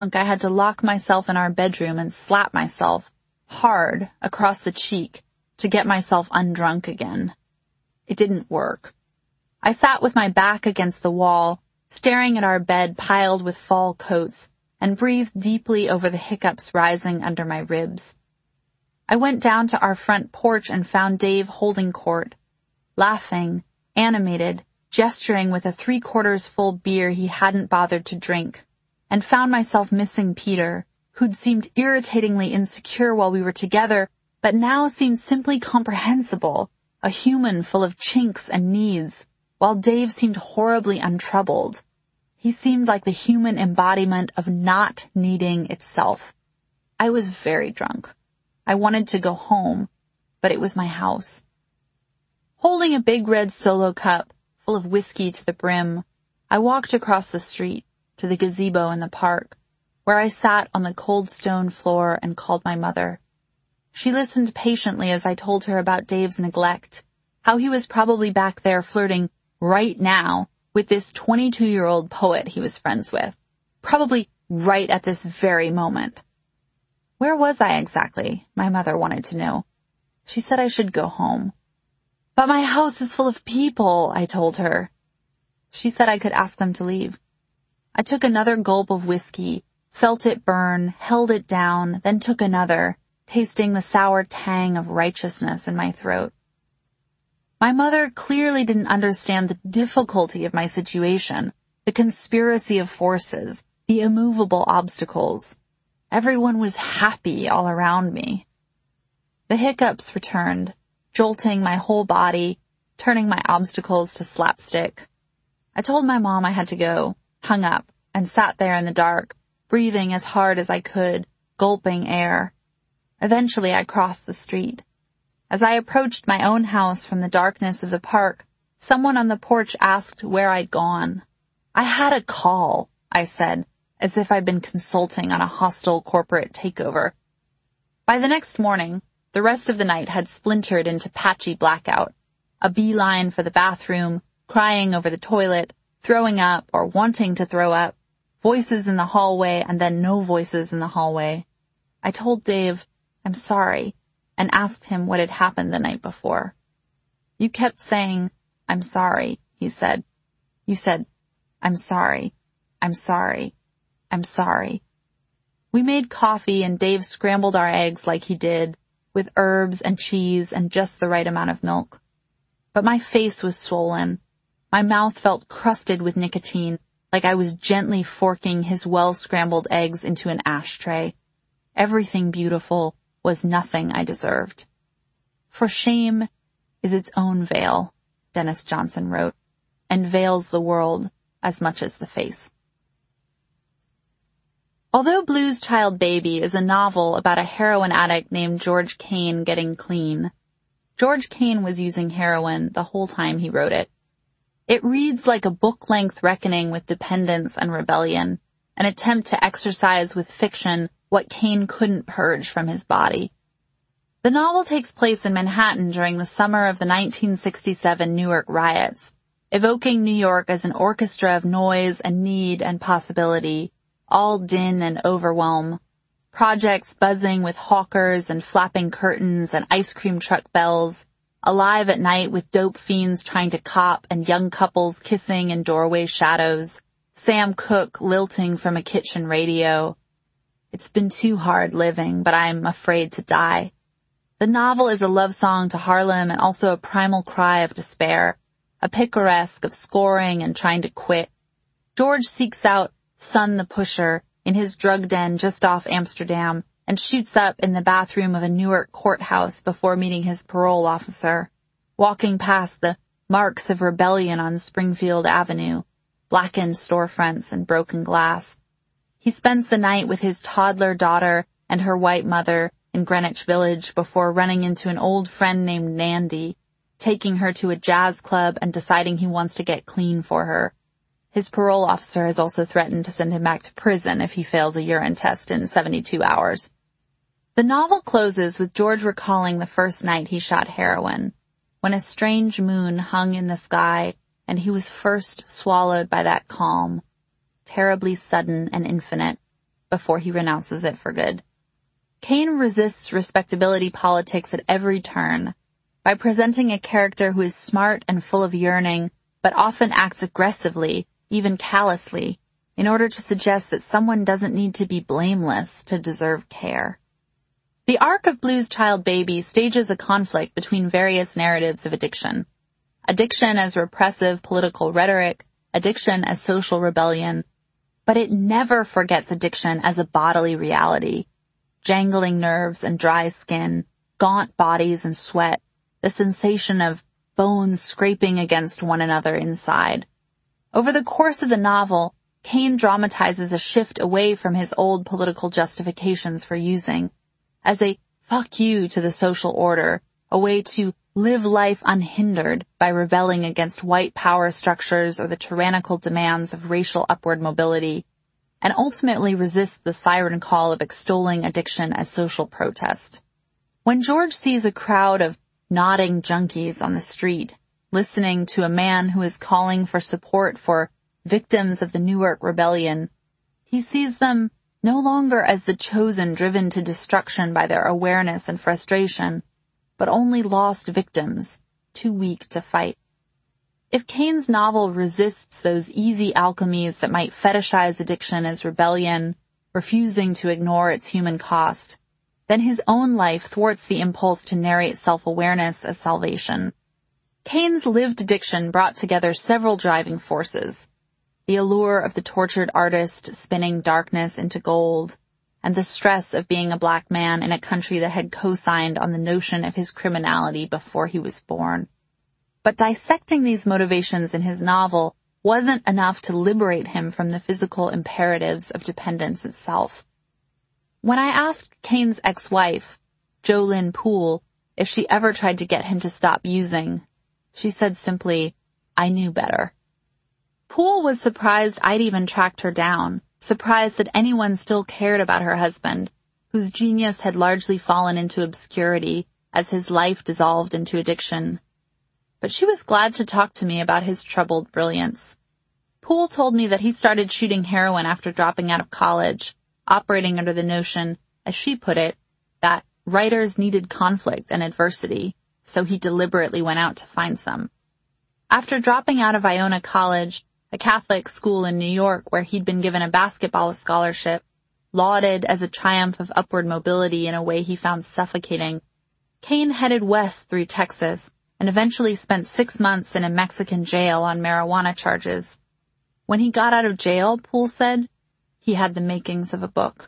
I had to lock myself in our bedroom and slap myself hard across the cheek to get myself undrunk again. It didn't work. I sat with my back against the wall, staring at our bed piled with fall coats, and breathed deeply over the hiccups rising under my ribs. I went down to our front porch and found Dave holding court, laughing, animated, gesturing with a 3/4 full beer he hadn't bothered to drink, and found myself missing Peter, who'd seemed irritatingly insecure while we were together, but now seemed simply comprehensible, a human full of chinks and needs, while Dave seemed horribly untroubled. He seemed like the human embodiment of not needing itself. I was very drunk. I wanted to go home, but it was my house. Holding a big red Solo cup full of whiskey to the brim, I walked across the street to the gazebo in the park, where I sat on the cold stone floor and called my mother. She listened patiently as I told her about Dave's neglect, how he was probably back there flirting right now with this 22-year-old poet he was friends with, probably right at this very moment. Where was I exactly? My mother wanted to know. She said I should go home. But my house is full of people, I told her. She said I could ask them to leave. I took another gulp of whiskey, felt it burn, held it down, then took another, tasting the sour tang of righteousness in my throat. My mother clearly didn't understand the difficulty of my situation, the conspiracy of forces, the immovable obstacles. Everyone was happy all around me. The hiccups returned, jolting my whole body, turning my obstacles to slapstick. I told my mom I had to go, hung up, and sat there in the dark, breathing as hard as I could, gulping air. Eventually I crossed the street. As I approached my own house from the darkness of the park, someone on the porch asked where I'd gone. I had a call, I said, as if I'd been consulting on a hostile corporate takeover. By the next morning, the rest of the night had splintered into patchy blackout. A beeline for the bathroom, crying over the toilet, throwing up or wanting to throw up, voices in the hallway and then no voices in the hallway. I told Dave, I'm sorry, and asked him what had happened the night before. You kept saying, I'm sorry, he said. You said, I'm sorry, I'm sorry, I'm sorry. We made coffee and Dave scrambled our eggs like he did, with herbs and cheese and just the right amount of milk. But my face was swollen. My mouth felt crusted with nicotine, like I was gently forking his well-scrambled eggs into an ashtray. Everything beautiful was nothing I deserved. For shame is its own veil, Dennis Johnson wrote, and veils the world as much as the face. Although Blues Child Baby is a novel about a heroin addict named George Kane getting clean, George Kane was using heroin the whole time he wrote it. It reads like a book-length reckoning with dependence and rebellion, an attempt to exercise with fiction what Kane couldn't purge from his body. The novel takes place in Manhattan during the summer of the 1967 Newark riots, evoking New York as an orchestra of noise and need and possibility, all din and overwhelm. Projects buzzing with hawkers and flapping curtains and ice cream truck bells, alive at night with dope fiends trying to cop and young couples kissing in doorway shadows, Sam Cooke lilting from a kitchen radio. It's been too hard living, but I'm afraid to die. The novel is a love song to Harlem and also a primal cry of despair, a picaresque of scoring and trying to quit. George seeks out Son the Pusher in his drug den just off Amsterdam and shoots up in the bathroom of a Newark courthouse before meeting his parole officer, walking past the marks of rebellion on Springfield Avenue, blackened storefronts and broken glass. He spends the night with his toddler daughter and her white mother in Greenwich Village before running into an old friend named Nandy, taking her to a jazz club and deciding he wants to get clean for her. His parole officer has also threatened to send him back to prison if he fails a urine test in 72 hours. The novel closes with George recalling the first night he shot heroin, when a strange moon hung in the sky and he was first swallowed by that calm, terribly sudden and infinite. before he renounces it for good. Kane resists respectability politics at every turn by presenting a character who is smart and full of yearning, but often acts aggressively, even callously, in order to suggest that someone doesn't need to be blameless to deserve care. The arc of Blues Child Baby stages a conflict between various narratives of addiction. Addiction as repressive political rhetoric, addiction as social rebellion, but it never forgets addiction as a bodily reality. Jangling nerves and dry skin, gaunt bodies and sweat, the sensation of bones scraping against one another inside. Over the course of the novel, Kane dramatizes a shift away from his old political justifications for using, as a fuck you to the social order, a way to live life unhindered by rebelling against white power structures or the tyrannical demands of racial upward mobility, and ultimately resists the siren call of extolling addiction as social protest. When George sees a crowd of nodding junkies on the street, listening to a man who is calling for support for victims of the Newark Rebellion, he sees them no longer as the chosen driven to destruction by their awareness and frustration, but only lost victims, too weak to fight. If Kane's novel resists those easy alchemies that might fetishize addiction as rebellion, refusing to ignore its human cost, then his own life thwarts the impulse to narrate self-awareness as salvation. Kane's lived addiction brought together several driving forces: the allure of the tortured artist spinning darkness into gold, and the stress of being a black man in a country that had co-signed on the notion of his criminality before he was born. But dissecting these motivations in his novel wasn't enough to liberate him from the physical imperatives of dependence itself. When I asked Kane's ex-wife, JoLynn Poole, if she ever tried to get him to stop using, she said simply, "I knew better." Poole was surprised I'd even tracked her down, surprised that anyone still cared about her husband, whose genius had largely fallen into obscurity as his life dissolved into addiction. But she was glad to talk to me about his troubled brilliance. Poole told me that he started shooting heroin after dropping out of college, operating under the notion, as she put it, that writers needed conflict and adversity, so he deliberately went out to find some. After dropping out of Iona College, a Catholic school in New York where he'd been given a basketball scholarship, lauded as a triumph of upward mobility in a way he found suffocating, Kane headed west through Texas and eventually spent 6 months in a Mexican jail on marijuana charges. When he got out of jail, Poole said, he had the makings of a book.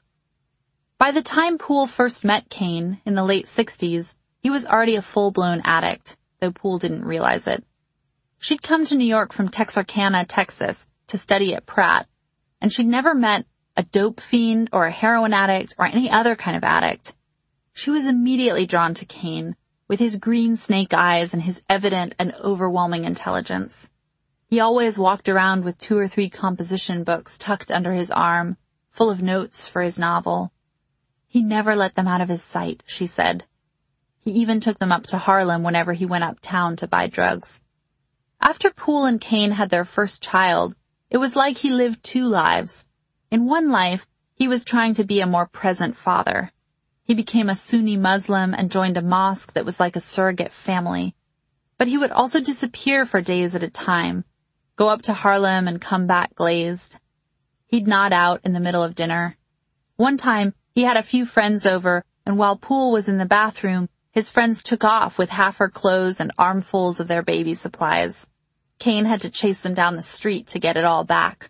By the time Poole first met Kane in the late 60s, he was already a full-blown addict, though Poole didn't realize it. She'd come to New York from Texarkana, Texas, to study at Pratt, and she'd never met a dope fiend or a heroin addict or any other kind of addict. She was immediately drawn to Kane, with his green snake eyes and his evident and overwhelming intelligence. He always walked around with 2 or 3 composition books tucked under his arm, full of notes for his novel. He never let them out of his sight, she said. He even took them up to Harlem whenever he went uptown to buy drugs. After Poole and Kane had their first child, it was like he lived 2 lives. In one life, he was trying to be a more present father. He became a Sunni Muslim and joined a mosque that was like a surrogate family. But he would also disappear for days at a time, go up to Harlem and come back glazed. He'd nod out in the middle of dinner. One time, he had a few friends over, and while Poole was in the bathroom, his friends took off with half her clothes and armfuls of their baby supplies. Kane had to chase them down the street to get it all back.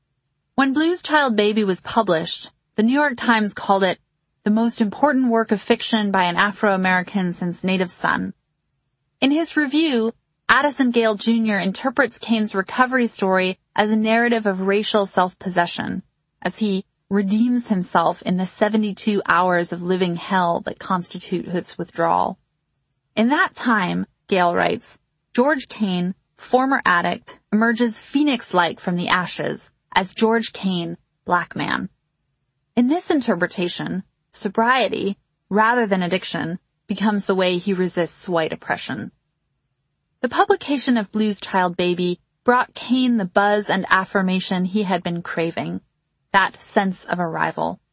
When Blues Child Baby was published, the New York Times called it the most important work of fiction by an Afro-American since Native Son. In his review, Addison Gale Jr. interprets Kane's recovery story as a narrative of racial self-possession, as he redeems himself in the 72 hours of living hell that constitute his withdrawal. In that time, Gale writes, George Kane, former addict, emerges phoenix-like from the ashes as George Kane, black man. In this interpretation, sobriety, rather than addiction, becomes the way he resists white oppression. The publication of Blues Child Baby brought Kane the buzz and affirmation he had been craving, that sense of arrival.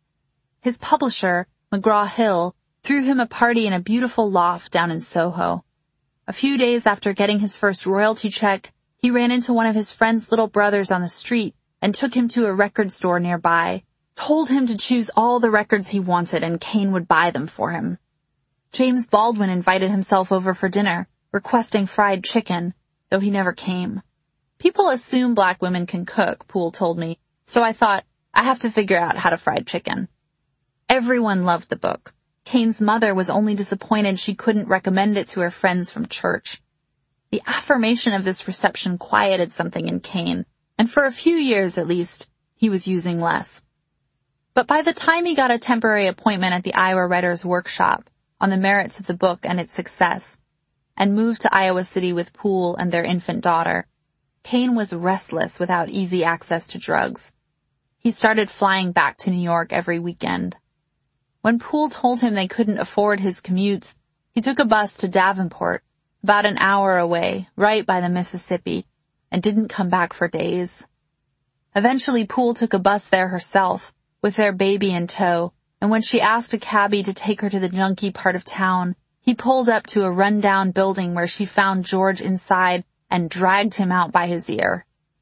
His publisher, McGraw-Hill, threw him a party in a beautiful loft down in Soho. A few days after getting his first royalty check, he ran into one of his friend's little brothers on the street and took him to a record store nearby, told him to choose all the records he wanted and Cain would buy them for him. James Baldwin invited himself over for dinner, requesting fried chicken, though he never came. People assume black women can cook, Poole told me, so I thought, I have to figure out how to fry chicken. Everyone loved the book. Cain's mother was only disappointed she couldn't recommend it to her friends from church. The affirmation of this reception quieted something in Cain, and for a few years at least, he was using less. But by the time he got a temporary appointment at the Iowa Writers' Workshop on the merits of the book and its success, and moved to Iowa City with Poole and their infant daughter, Cain was restless without easy access to drugs. He started flying back to New York every weekend. When Poole told him they couldn't afford his commutes, he took a bus to Davenport, about an hour away, right by the Mississippi, and didn't come back for days. Eventually, Poole took a bus there herself, with their baby in tow, and when she asked a cabbie to take her to the junky part of town, he pulled up to a run-down building where she found George inside and dragged him out by his ear.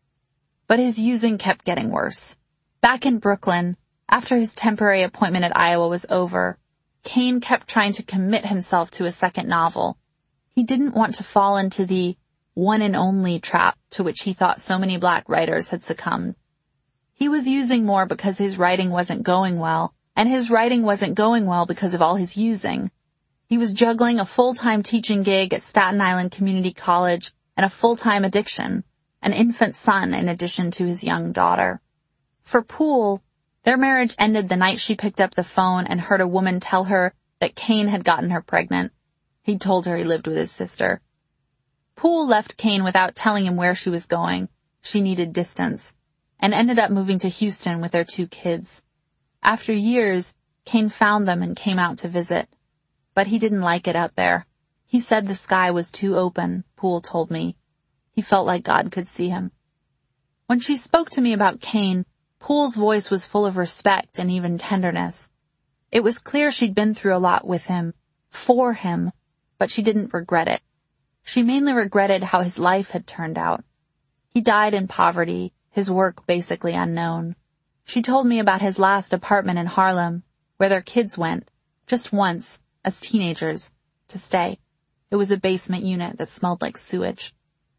But his using kept getting worse. Back in Brooklyn, after his temporary appointment at Iowa was over, Cain kept trying to commit himself to a second novel. He didn't want to fall into the one and only trap to which he thought so many black writers had succumbed. He was using more because his writing wasn't going well, and his writing wasn't going well because of all his using. He was juggling a full-time teaching gig at Staten Island Community College and a full-time addiction, an infant son in addition to his young daughter. For Poole, their marriage ended the night she picked up the phone and heard a woman tell her that Cain had gotten her pregnant. He'd told her he lived with his sister. Poole left Cain without telling him where she was going. She needed distance, and ended up moving to Houston with their 2 kids. After years, Cain found them and came out to visit. But he didn't like it out there. He said the sky was too open, Poole told me. He felt like God could see him. When she spoke to me about Cain, Poole's voice was full of respect and even tenderness. It was clear she'd been through a lot with him, for him, but she didn't regret it. She mainly regretted how his life had turned out. He died in poverty, his work basically unknown. She told me about his last apartment in Harlem, where their kids went, just once, as teenagers, to stay. It was a basement unit that smelled like sewage.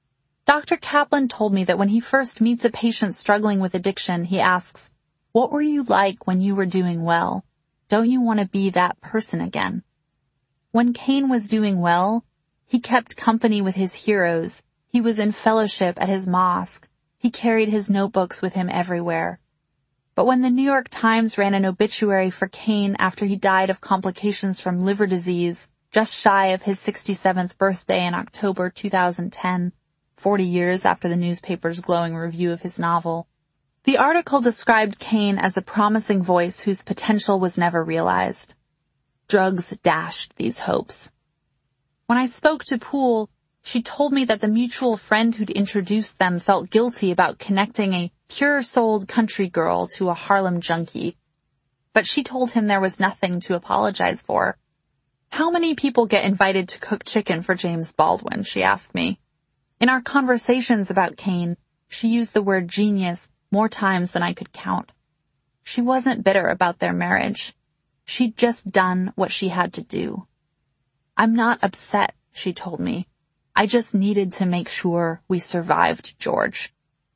Dr. Kaplan told me that when he first meets a patient struggling with addiction, he asks, "What were you like when you were doing well? Don't you want to be that person again?" When Cain was doing well, he kept company with his heroes. He was in fellowship at his mosque. He carried his notebooks with him everywhere. But when the New York Times ran an obituary for Cain after he died of complications from liver disease, just shy of his 67th birthday in October 2010, 40 years after the newspaper's glowing review of his novel, the article described Cain as a promising voice whose potential was never realized. Drugs dashed these hopes. When I spoke to Poole, she told me that the mutual friend who'd introduced them felt guilty about connecting a pure-souled country girl to a Harlem junkie. But she told him there was nothing to apologize for. "How many people get invited to cook chicken for James Baldwin?" she asked me. In our conversations about Cain, she used the word genius more times than I could count. She wasn't bitter about their marriage. She'd just done what she had to do. "I'm not upset," she told me. "I just needed to make sure we survived George."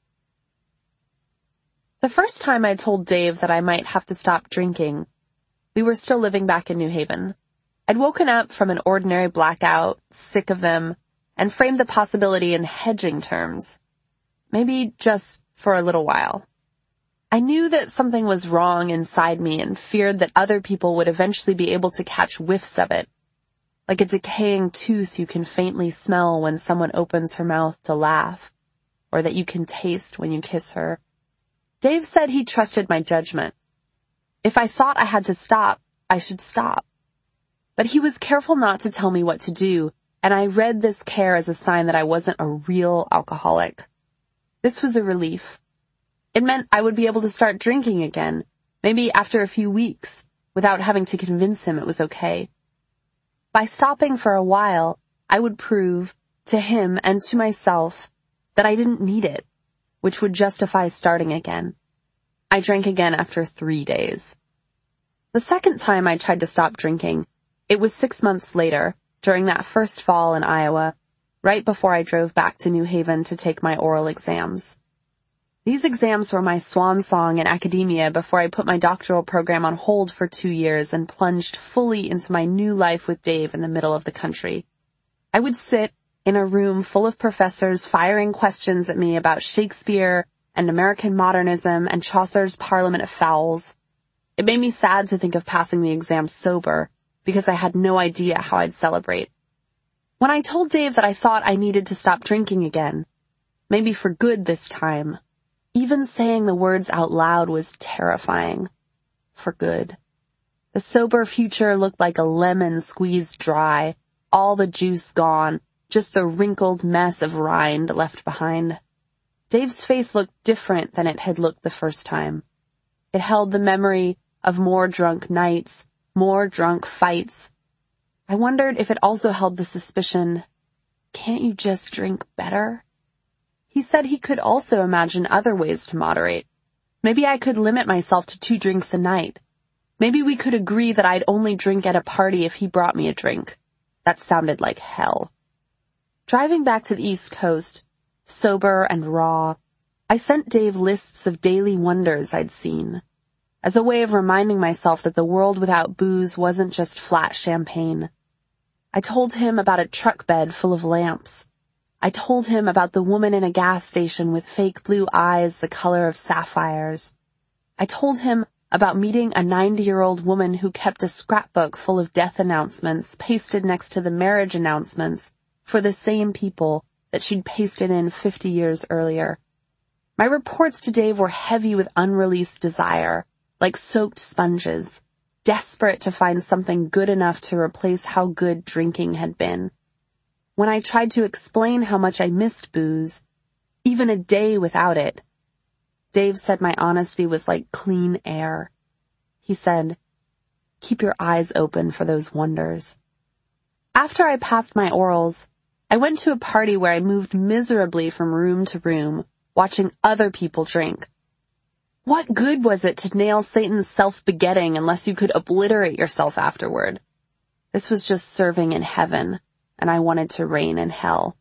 The first time I told Dave that I might have to stop drinking, we were still living back in New Haven. I'd woken up from an ordinary blackout, sick of them, and framed the possibility in hedging terms. Maybe just for a little while. I knew that something was wrong inside me and feared that other people would eventually be able to catch whiffs of it, like a decaying tooth you can faintly smell when someone opens her mouth to laugh, or that you can taste when you kiss her. Dave said he trusted my judgment. If I thought I had to stop, I should stop. But he was careful not to tell me what to do, and I read this care as a sign that I wasn't a real alcoholic. This was a relief. It meant I would be able to start drinking again, maybe after a few weeks, without having to convince him it was okay. By stopping for a while, I would prove, to him and to myself, that I didn't need it, which would justify starting again. I drank again after 3 days. The second time I tried to stop drinking, it was 6 months later, during that first fall in Iowa, right before I drove back to New Haven to take my oral exams. These exams were my swan song in academia before I put my doctoral program on hold for 2 years and plunged fully into my new life with Dave in the middle of the country. I would sit in a room full of professors firing questions at me about Shakespeare and American modernism and Chaucer's Parliament of Fowls. It made me sad to think of passing the exam sober, because I had no idea how I'd celebrate. When I told Dave that I thought I needed to stop drinking again, maybe for good this time, even saying the words out loud was terrifying. For good. The sober future looked like a lemon squeezed dry, all the juice gone, just the wrinkled mess of rind left behind. Dave's face looked different than it had looked the first time. It held the memory of more drunk nights, more drunk fights. I wondered if it also held the suspicion, can't you just drink better? He said he could also imagine other ways to moderate. Maybe I could limit myself to 2 drinks a night. Maybe we could agree that I'd only drink at a party if he brought me a drink. That sounded like hell. Driving back to the East Coast, sober and raw, I sent Dave lists of daily wonders I'd seen, as a way of reminding myself that the world without booze wasn't just flat champagne. I told him about a truck bed full of lamps. I told him about the woman in a gas station with fake blue eyes the color of sapphires. I told him about meeting a 90-year-old woman who kept a scrapbook full of death announcements pasted next to the marriage announcements for the same people that she'd pasted in 50 years earlier. My reports to Dave were heavy with unreleased desire, like soaked sponges, desperate to find something good enough to replace how good drinking had been. When I tried to explain how much I missed booze, even a day without it, Dave said my honesty was like clean air. He said, keep your eyes open for those wonders. After I passed my orals, I went to a party where I moved miserably from room to room, watching other people drink. What good was it to nail Satan's self-begetting unless you could obliterate yourself afterward? This was just serving in heaven, and I wanted to reign in hell.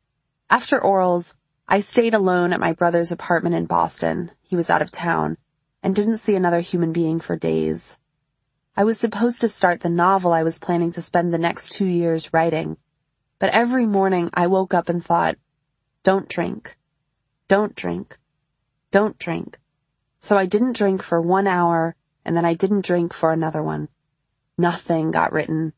After orals, I stayed alone at my brother's apartment in Boston. He was out of town, and didn't see another human being for days. I was supposed to start the novel I was planning to spend the next 2 years writing, but every morning I woke up and thought, don't drink, don't drink, don't drink. So I didn't drink for 1 hour, and then I didn't drink for another one. Nothing got written.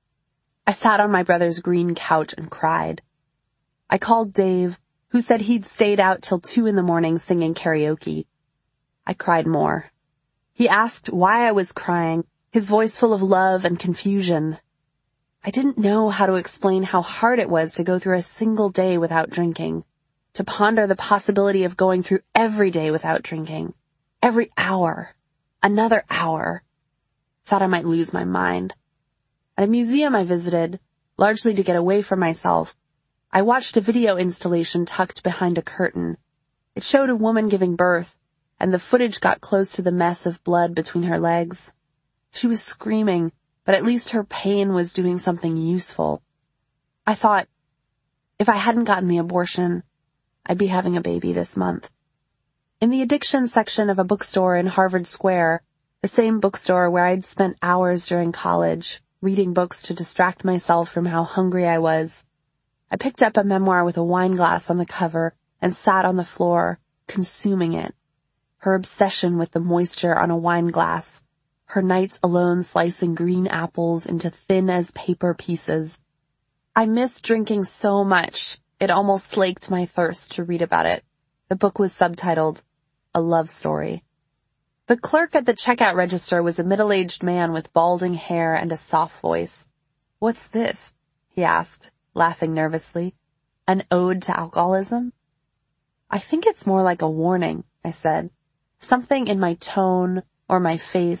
I sat on my brother's green couch and cried. I called Dave, who said he'd stayed out till 2 a.m. singing karaoke. I cried more. He asked why I was crying, his voice full of love and confusion. I didn't know how to explain how hard it was to go through a single day without drinking, to ponder the possibility of going through every day without drinking, every hour, another hour. Thought I might lose my mind. At a museum I visited, largely to get away from myself, I watched a video installation tucked behind a curtain. It showed a woman giving birth, and the footage got close to the mess of blood between her legs. She was screaming, but at least her pain was doing something useful. I thought, if I hadn't gotten the abortion, I'd be having a baby this month. In the addiction section of a bookstore in Harvard Square, the same bookstore where I'd spent hours during college, reading books to distract myself from how hungry I was, I picked up a memoir with a wine glass on the cover and sat on the floor, consuming it. Her obsession with the moisture on a wine glass. Her nights alone slicing green apples into thin as paper pieces. I missed drinking so much, it almost slaked my thirst to read about it. The book was subtitled, A Love Story. The clerk at the checkout register was a middle-aged man with balding hair and a soft voice. "What's this?" he asked, laughing nervously. "An ode to alcoholism?" "I think it's more like a warning," I said. Something in my tone or my face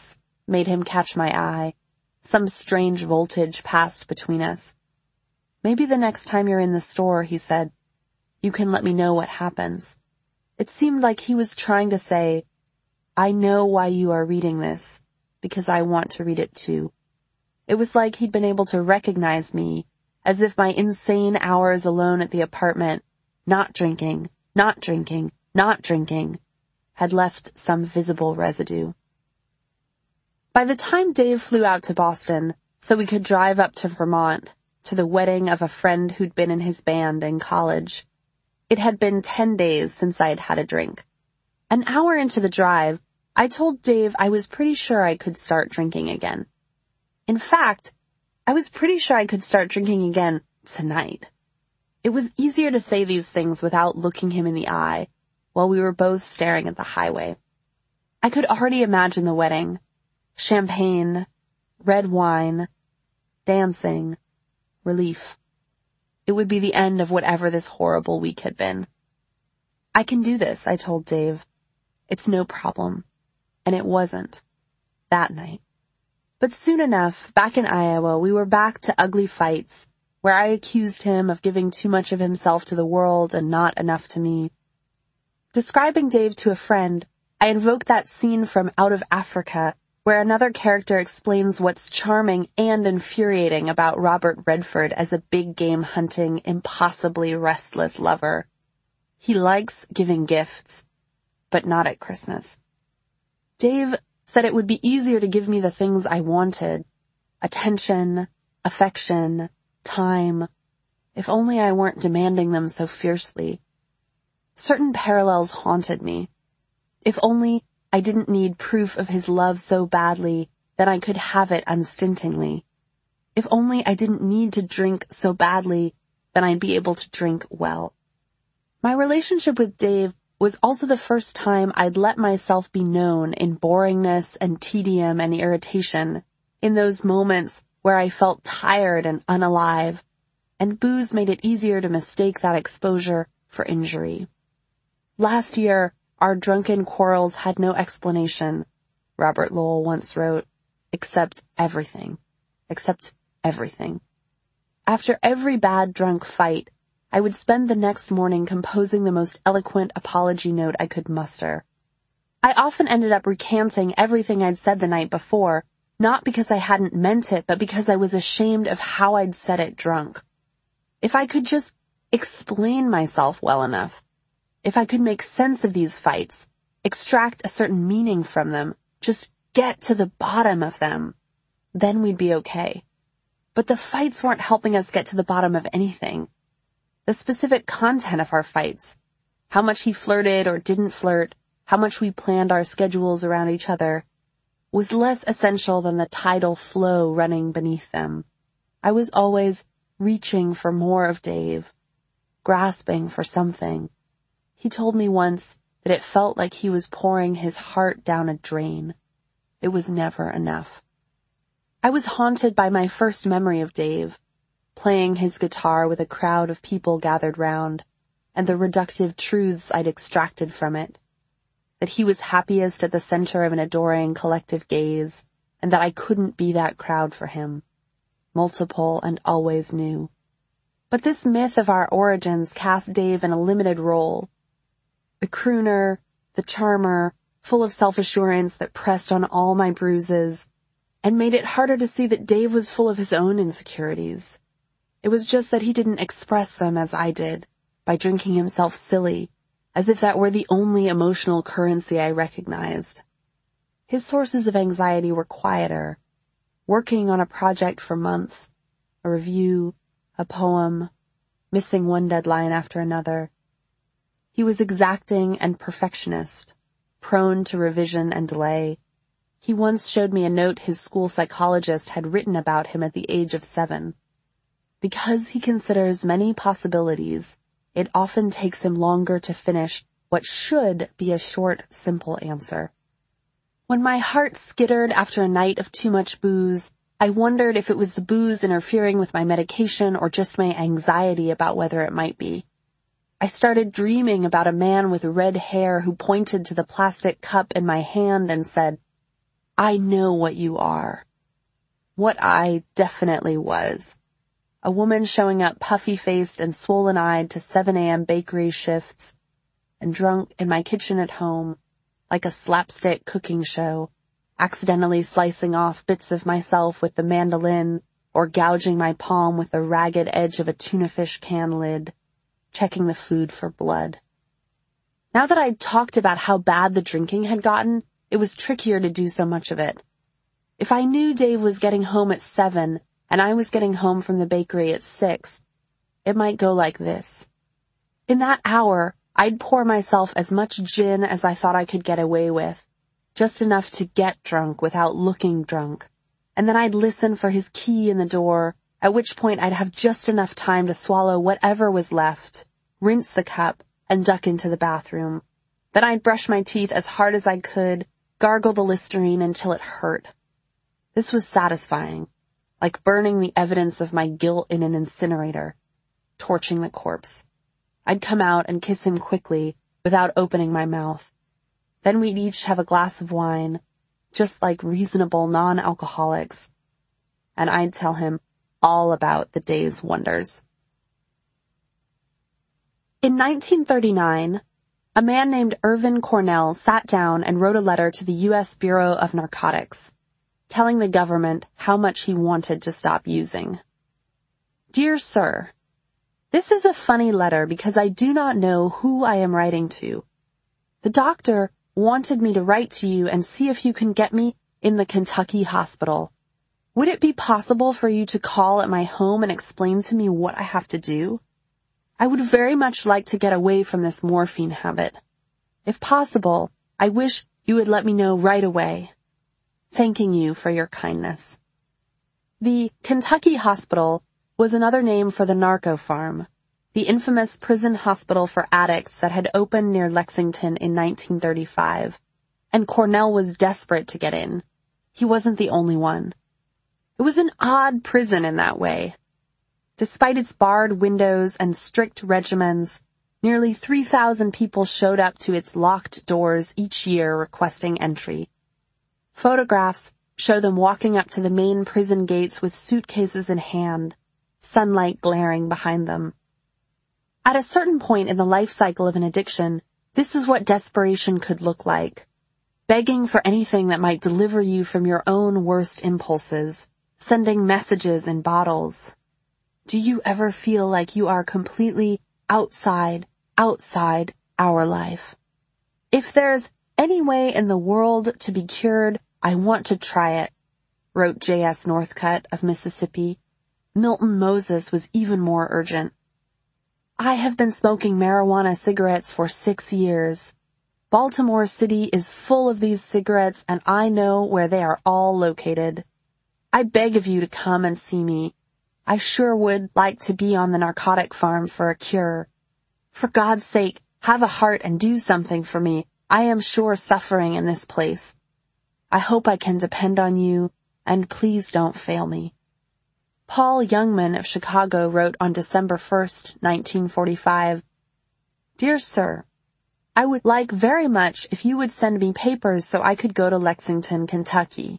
made him catch my eye. Some strange voltage passed between us. "Maybe the next time you're in the store," he said, "you can let me know what happens." It seemed like he was trying to say, "I know why you are reading this, because I want to read it too." It was like he'd been able to recognize me, as if my insane hours alone at the apartment, not drinking, had left some visible residue. By the time Dave flew out to Boston, so we could drive up to Vermont, to the wedding of a friend who'd been in his band in college, it had been 10 days since I'd had a drink. An hour into the drive, I told Dave I was pretty sure I could start drinking again. In fact, I was pretty sure I could start drinking again tonight. It was easier to say these things without looking him in the eye, while we were both staring at the highway. I could already imagine the wedding. Champagne, red wine, dancing, relief. It would be the end of whatever this horrible week had been. "I can do this," I told Dave. "It's no problem." And it wasn't. That night. But soon enough, back in Iowa, we were back to ugly fights, where I accused him of giving too much of himself to the world and not enough to me. Describing Dave to a friend, I invoked that scene from Out of Africa, where another character explains what's charming and infuriating about Robert Redford as a big game hunting, impossibly restless lover. He likes giving gifts, but not at Christmas. Dave said it would be easier to give me the things I wanted. Attention, affection, time. If only I weren't demanding them so fiercely. Certain parallels haunted me. If only I didn't need proof of his love so badly that I could have it unstintingly. If only I didn't need to drink so badly that I'd be able to drink well. My relationship with Dave was also the first time I'd let myself be known in boringness and tedium and irritation, in those moments where I felt tired and unalive, and booze made it easier to mistake that exposure for injury. Last year, our drunken quarrels had no explanation, Robert Lowell once wrote, except everything. After every bad drunk fight, I would spend the next morning composing the most eloquent apology note I could muster. I often ended up recanting everything I'd said the night before, not because I hadn't meant it, but because I was ashamed of how I'd said it drunk. If I could just explain myself well enough, if I could make sense of these fights, extract a certain meaning from them, just get to the bottom of them, then we'd be okay. But the fights weren't helping us get to the bottom of anything. The specific content of our fights, how much he flirted or didn't flirt, how much we planned our schedules around each other, was less essential than the tidal flow running beneath them. I was always reaching for more of Dave, grasping for something. He told me once that it felt like he was pouring his heart down a drain. It was never enough. I was haunted by my first memory of Dave, playing his guitar with a crowd of people gathered round, and the reductive truths I'd extracted from it. That he was happiest at the center of an adoring collective gaze, and that I couldn't be that crowd for him. Multiple and always new. But this myth of our origins cast Dave in a limited role. The crooner, the charmer, full of self-assurance that pressed on all my bruises, and made it harder to see that Dave was full of his own insecurities. It was just that he didn't express them as I did, by drinking himself silly, as if that were the only emotional currency I recognized. His sources of anxiety were quieter, working on a project for months, a review, a poem, missing one deadline after another. He was exacting and perfectionist, prone to revision and delay. He once showed me a note his school psychologist had written about him at the age of 7. Because he considers many possibilities, it often takes him longer to finish what should be a short, simple answer. When my heart skittered after a night of too much booze, I wondered if it was the booze interfering with my medication or just my anxiety about whether it might be. I started dreaming about a man with red hair who pointed to the plastic cup in my hand and said, I know what you are. What I definitely was. A woman showing up puffy-faced and swollen-eyed to 7 a.m. bakery shifts, and drunk in my kitchen at home, like a slapstick cooking show, accidentally slicing off bits of myself with the mandolin, or gouging my palm with the ragged edge of a tuna fish can lid, checking the food for blood. Now that I'd talked about how bad the drinking had gotten, it was trickier to do so much of it. If I knew Dave was getting home at 7 and I was getting home from the bakery at 6, it might go like this. In that hour, I'd pour myself as much gin as I thought I could get away with, just enough to get drunk without looking drunk. And then I'd listen for his key in the door, at which point I'd have just enough time to swallow whatever was left, rinse the cup, and duck into the bathroom. Then I'd brush my teeth as hard as I could, gargle the Listerine until it hurt. This was satisfying, like burning the evidence of my guilt in an incinerator, torching the corpse. I'd come out and kiss him quickly, without opening my mouth. Then we'd each have a glass of wine, just like reasonable non-alcoholics, and I'd tell him all about the day's wonders. In 1939, a man named Irvin Cornell sat down and wrote a letter to the U.S. Bureau of Narcotics, telling the government how much he wanted to stop using. Dear Sir, this is a funny letter because I do not know who I am writing to. The doctor wanted me to write to you and see if you can get me in the Kentucky hospital. Would it be possible for you to call at my home and explain to me what I have to do? I would very much like to get away from this morphine habit. If possible, I wish you would let me know right away. Thanking you for your kindness. The Kentucky Hospital was another name for the narco farm, the infamous prison hospital for addicts that had opened near Lexington in 1935, and Cornell was desperate to get in. He wasn't the only one. It was an odd prison in that way. Despite its barred windows and strict regimens, nearly 3,000 people showed up to its locked doors each year requesting entry. Photographs show them walking up to the main prison gates with suitcases in hand, sunlight glaring behind them. At a certain point in the life cycle of an addiction, this is what desperation could look like. Begging for anything that might deliver you from your own worst impulses, sending messages in bottles. Do you ever feel like you are completely outside our life? If there's any way in the world to be cured, I want to try it, wrote J.S. Northcutt of Mississippi. Milton Moses was even more urgent. I have been smoking marijuana cigarettes for 6 years. Baltimore City is full of these cigarettes and I know where they are all located. I beg of you to come and see me. I sure would like to be on the narcotic farm for a cure. For God's sake, have a heart and do something for me. I am sure suffering in this place. I hope I can depend on you, and please don't fail me. Paul Youngman of Chicago wrote on December 1st, 1945, Dear Sir, I would like very much if you would send me papers so I could go to Lexington, Kentucky,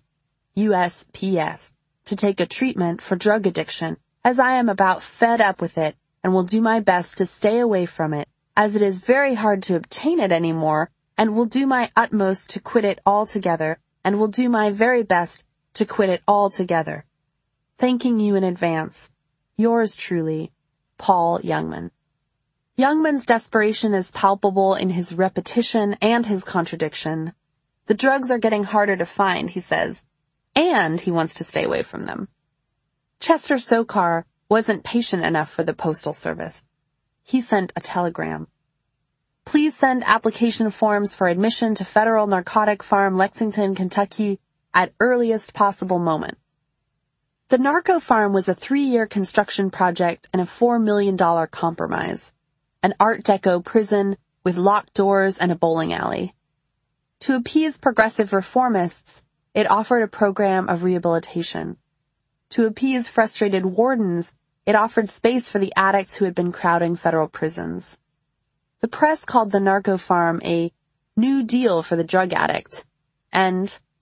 USPS, to take a treatment for drug addiction, as I am about fed up with it and will do my best to stay away from it, as it is very hard to obtain it anymore, and will do my utmost to quit it altogether, and will do my very best to quit it altogether. Thanking you in advance. Yours truly, Paul Youngman. Youngman's desperation is palpable in his repetition and his contradiction. The drugs are getting harder to find, he says, and he wants to stay away from them. Chester Sokar wasn't patient enough for the Postal Service. He sent a telegram. Please send application forms for admission to Federal Narcotic Farm, Lexington, Kentucky, at earliest possible moment. The narco farm was a 3-year construction project and a $4 million compromise. An Art Deco prison with locked doors and a bowling alley. To appease progressive reformists, it offered a program of rehabilitation. To appease frustrated wardens, it offered space for the addicts who had been crowding federal prisons. The press called the narco farm a New Deal for the drug addict, and,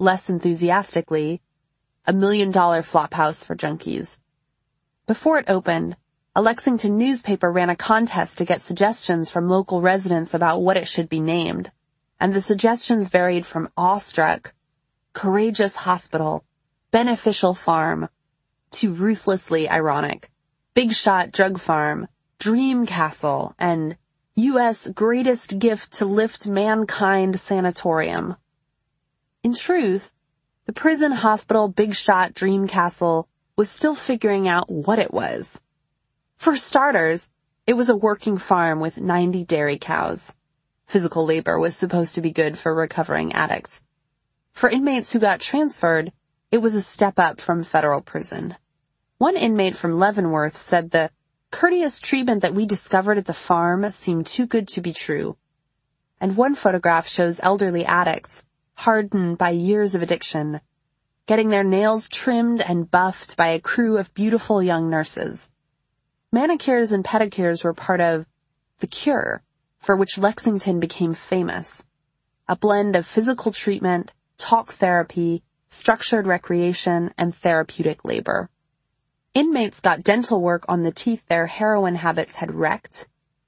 less enthusiastically, $1 million flophouse for junkies. Before it opened, a Lexington newspaper ran a contest to get suggestions from local residents about what it should be named, and the suggestions varied from awestruck, courageous hospital, beneficial farm, to ruthlessly ironic, big shot drug farm, dream castle, and U.S. greatest gift to lift mankind sanatorium. In truth, the prison hospital big shot dream castle was still figuring out what it was. For starters, it was a working farm with 90 dairy cows. Physical labor was supposed to be good for recovering addicts. For inmates who got transferred, it was a step up from federal prison. One inmate from Leavenworth said the courteous treatment that we discovered at the farm seemed too good to be true. And one photograph shows elderly addicts, hardened by years of addiction, getting their nails trimmed and buffed by a crew of beautiful young nurses. Manicures and pedicures were part of The Cure, for which Lexington became famous. A blend of physical treatment, talk therapy, structured recreation, and therapeutic labor. Inmates got dental work on the teeth their heroin habits had wrecked.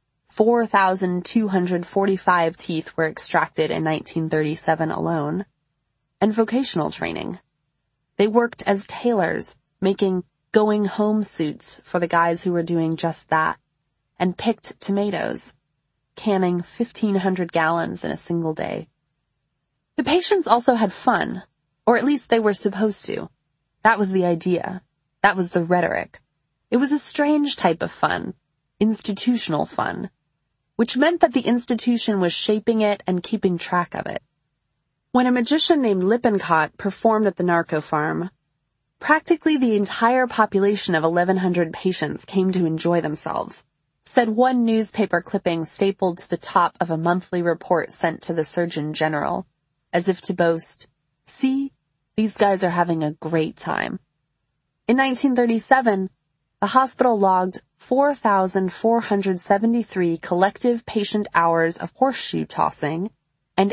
4,245 teeth were extracted in 1937 alone. And vocational training. They worked as tailors, making going-home suits for the guys who were doing just that, and picked tomatoes, canning 1,500 gallons in a single day. The patients also had fun, or at least they were supposed to. That was the idea. That was the rhetoric. It was a strange type of fun, institutional fun, which meant that the institution was shaping it and keeping track of it. When a magician named Lippincott performed at the narco farm, practically the entire population of 1,100 patients came to enjoy themselves, said one newspaper clipping stapled to the top of a monthly report sent to the Surgeon General, as if to boast, "See, these guys are having a great time." In 1937, the hospital logged 4,473 collective patient hours of horseshoe tossing and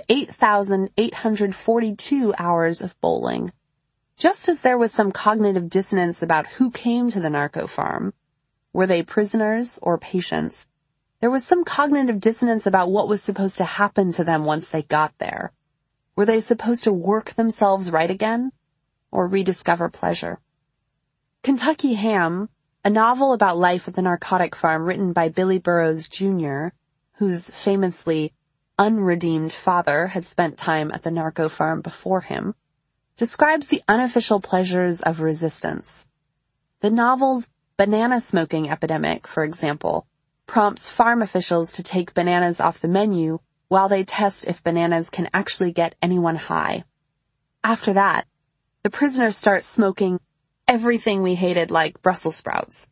8,842 hours of bowling. Just as there was some cognitive dissonance about who came to the narco farm, were they prisoners or patients, there was some cognitive dissonance about what was supposed to happen to them once they got there. Were they supposed to work themselves right again or rediscover pleasure? Kentucky Ham, a novel about life at the narcotic farm written by Billy Burroughs, Jr., whose famously unredeemed father had spent time at the narco farm before him, describes the unofficial pleasures of resistance. The novel's banana smoking epidemic, for example, prompts farm officials to take bananas off the menu while they test if bananas can actually get anyone high. After that, the prisoners start smoking everything we hated, like Brussels sprouts.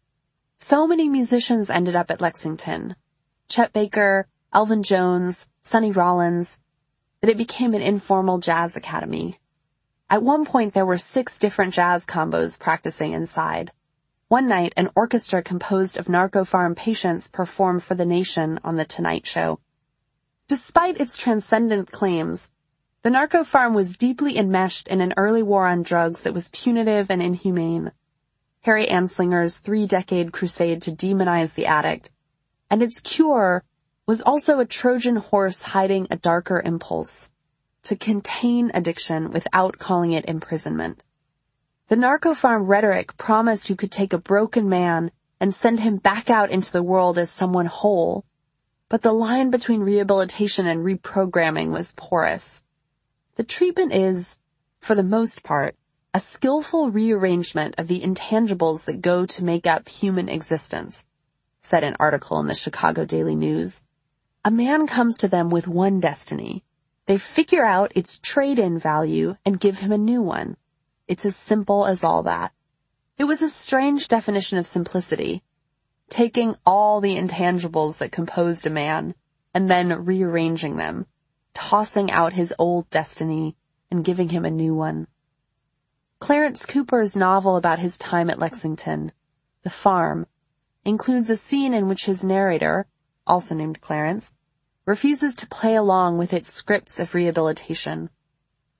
So many musicians ended up at Lexington, Chet Baker, Elvin Jones, Sonny Rollins, that it became an informal jazz academy. At one point, there were 6 different jazz combos practicing inside. One night, an orchestra composed of narco farm patients performed for the nation on The Tonight Show. Despite its transcendent claims, the narco farm was deeply enmeshed in an early war on drugs that was punitive and inhumane. Harry Anslinger's 3-decade crusade to demonize the addict, and its cure was also a Trojan horse hiding a darker impulse, to contain addiction without calling it imprisonment. The narco farm rhetoric promised you could take a broken man and send him back out into the world as someone whole, but the line between rehabilitation and reprogramming was porous. The treatment is, for the most part, a skillful rearrangement of the intangibles that go to make up human existence, said an article in the Chicago Daily News. A man comes to them with one destiny. They figure out its trade-in value and give him a new one. It's as simple as all that. It was a strange definition of simplicity, taking all the intangibles that composed a man and then rearranging them, tossing out his old destiny and giving him a new one. Clarence Cooper's novel about his time at Lexington, The Farm, includes a scene in which his narrator, also named Clarence, refuses to play along with its scripts of rehabilitation.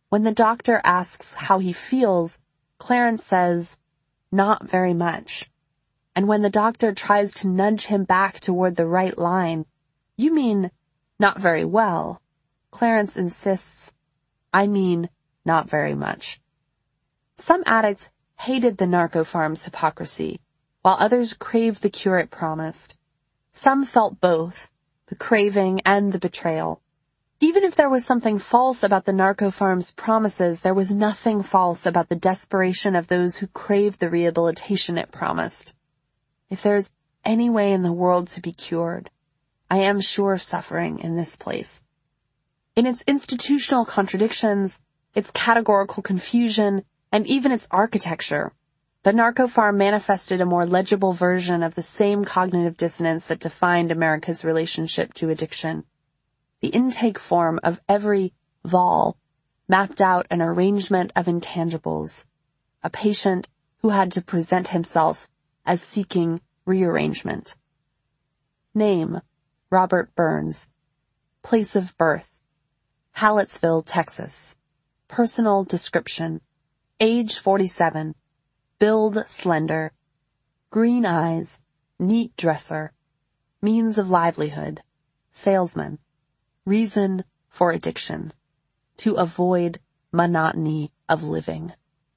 When the doctor asks how he feels, Clarence says, "Not very much." And when the doctor tries to nudge him back toward the right line, "You mean, not very well," Clarence insists, "I mean, not very much." Some addicts hated the narco-farm's hypocrisy, while others craved the cure it promised. Some felt both, the craving and the betrayal. Even if there was something false about the narco-farm's promises, there was nothing false about the desperation of those who craved the rehabilitation it promised. If there's any way in the world to be cured, I am sure suffering in this place. In its institutional contradictions, its categorical confusion, and even its architecture, the narco-farm manifested a more legible version of the same cognitive dissonance that defined America's relationship to addiction. The intake form of every vol mapped out an arrangement of intangibles, a patient who had to present himself as seeking rearrangement. Name, Robert Burns. Place of birth, Hallettsville, Texas. Personal description, age 47. Build slender, green eyes, neat dresser, means of livelihood, salesman, reason for addiction, to avoid monotony of living.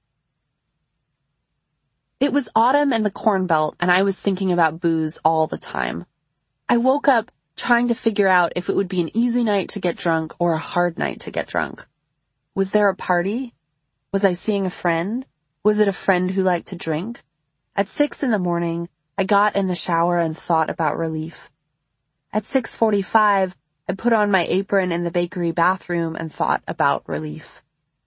It was autumn in the Corn Belt, and I was thinking about booze all the time. I woke up trying to figure out if it would be an easy night to get drunk or a hard night to get drunk. Was there a party? Was I seeing a friend? Was it a friend who liked to drink? At 6 a.m, I got in the shower and thought about relief. At 6:45, I put on my apron in the bakery bathroom and thought about relief.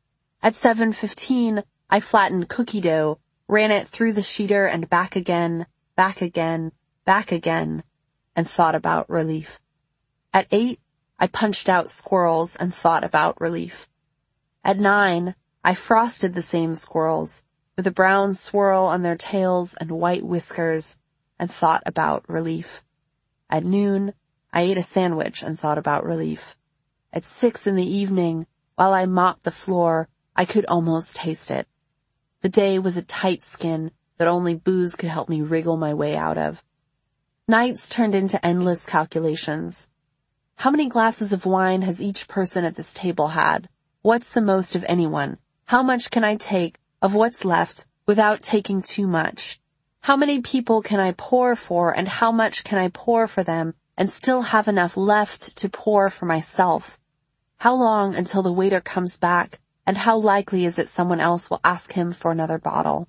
At 7:15, I flattened cookie dough, ran it through the sheeter and back again, back again, back again, and thought about relief. At 8, I punched out squirrels and thought about relief. At 9, I frosted the same squirrels, with a brown swirl on their tails and white whiskers, and thought about relief. At noon, I ate a sandwich and thought about relief. At 6 p.m, while I mopped the floor, I could almost taste it. The day was a tight skin that only booze could help me wriggle my way out of. Nights turned into endless calculations. How many glasses of wine has each person at this table had? What's the most of anyone? How much can I take of what's left without taking too much? How many people can I pour for, and how much can I pour for them and still have enough left to pour for myself? How long until the waiter comes back, and how likely is it someone else will ask him for another bottle?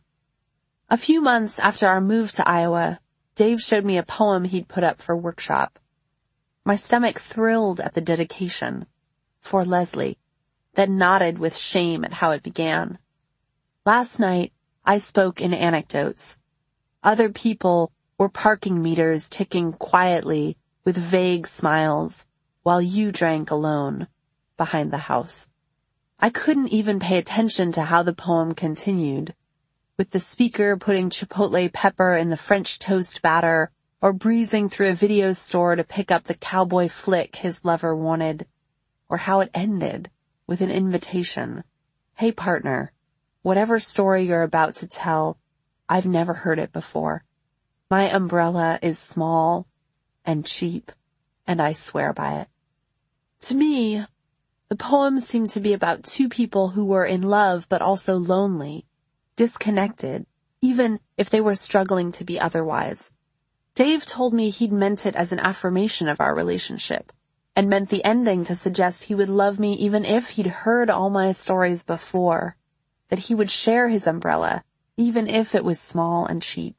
A few months after our move to Iowa, Dave showed me a poem he'd put up for workshop. My stomach thrilled at the dedication, for Leslie, then nodded with shame at how it began. Last night, I spoke in anecdotes. Other people were parking meters ticking quietly with vague smiles, while you drank alone behind the house. I couldn't even pay attention to how the poem continued, with the speaker putting chipotle pepper in the French toast batter or breezing through a video store to pick up the cowboy flick his lover wanted, or how it ended with an invitation. Hey partner, whatever story you're about to tell, I've never heard it before. My umbrella is small and cheap, and I swear by it. To me, the poem seemed to be about two people who were in love but also lonely, disconnected, even if they were struggling to be otherwise. Dave told me he'd meant it as an affirmation of our relationship, and meant the ending to suggest he would love me even if he'd heard all my stories before, that he would share his umbrella, even if it was small and cheap.